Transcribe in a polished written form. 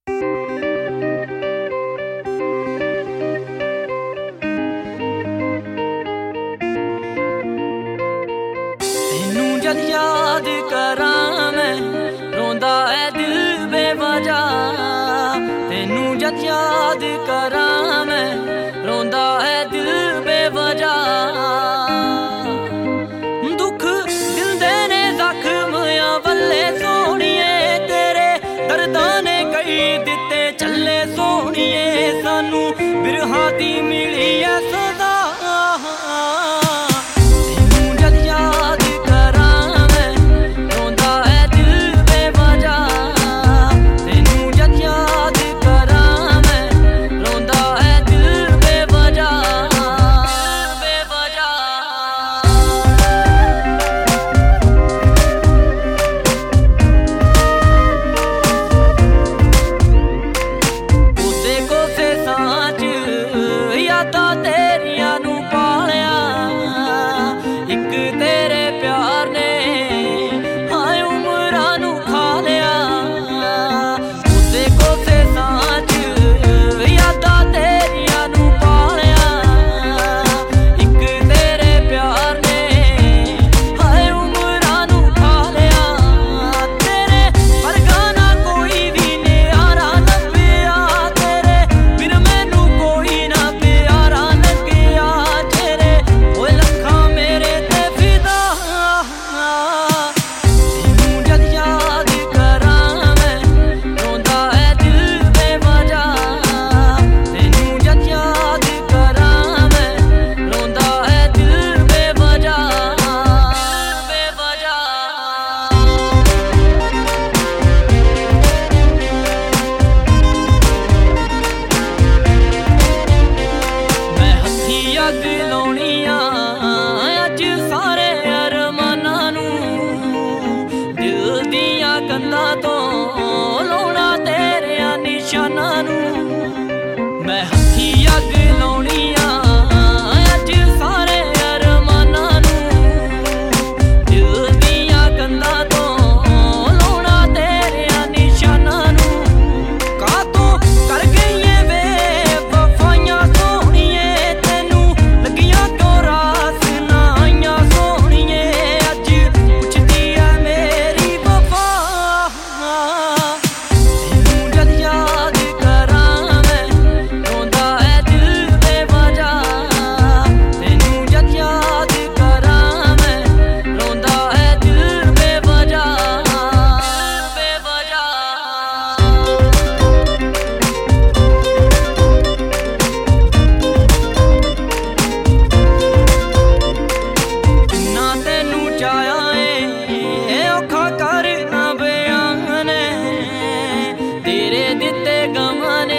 ਤੈਨੂੰ ਜਦ ਯਾਦ ਕਰਾਂ ਮੈਂ ਰੋਂਦਾ ਐ ਦਿਲ ਬੇਵਜ੍ਹਾ। ਤੈਨੂੰ ਜਦ ਯਾਦ ਕਰਾਂ ਮੈਂ ਰੋਂਦਾ ਐ ਦਿਲ ਬੇਵਜ੍ਹਾ। ਦੁੱਖ ਦਿਲ ਦੇ ਨੇ ਜ਼ਖਮਾਂ ਵੱਲੇ ਸੋਹਣੀਏ, ਤੇਰੇ ਦਰਦਾਂ ਨੇ ਕਈ ਦਿੱਤੇ ਚੱਲੇ ਸੋਹਣੀਏ। ਸਾਨੂੰ ਬਿਰਹਾਂ ਦੀ ਮਿਲੀ ਐ ਸਦਾ। ਕੰਧਾਂ ਤੋਂ ਲਾਉਣਾ ਤੇਰਿਆਂ ਨਿਸ਼ਾਨਾਂ ਨੂੰ। ਮੈਂ ਹੱਥੀਂ ਅੱਗ ਲਾਉਣੀ ਆ ਅੱਜ ਸਾਰੇ ਅਰਮਾਨਾਂ ਨੂੰ। ਦਿਲ ਦੀਆਂ ਕੰਧਾਂ ਤੋਂ ਲਾਉਣਾ ਤੇਰਿਆਂ ਨਿਸ਼ਾਨਾਂ ਨੂੰ। ਕਾਹਤੋਂ ਕਰ ਗਈਏ ਵੇ ਵਫਾਈਆਂ ਸੋਹਣੀਏ, ਤੈਨੂੰ ਲੱਗੀਆਂ ਕਿਉਂ ਰਾਸ ਨਾ ਆਈਆਂ ਸੋਹਣੀਏ। ਅੱਜ ਪੁੱਛਦੀ ਐ ਮੇਰੀ ਵਫਾ। ਤੈਨੂੰ ਜਦ ਯਾਦ ਕਰਾਂ ਮੈਂ ਰੋਂਦਾ ਐ ਦਿਲ ਬੇਵਜ੍ਹਾ। ਤੈਨੂੰ ਜਦ ਯਾਦ ਕਰਾਂ ਮੈਂ ਰੋਂਦਾ ਐ ਦਿਲ ਬੇਵਜ੍ਹਾ। ਕਿੰਨਾ ਤੈਨੂੰ ਚਾਹਿਆ ਏ ਔਖਾ ਕਰਨਾ ਬਿਆਨ, ਤੇਰੇ ਦਿੱਤੇ ਗਮਾਂ ਨੇ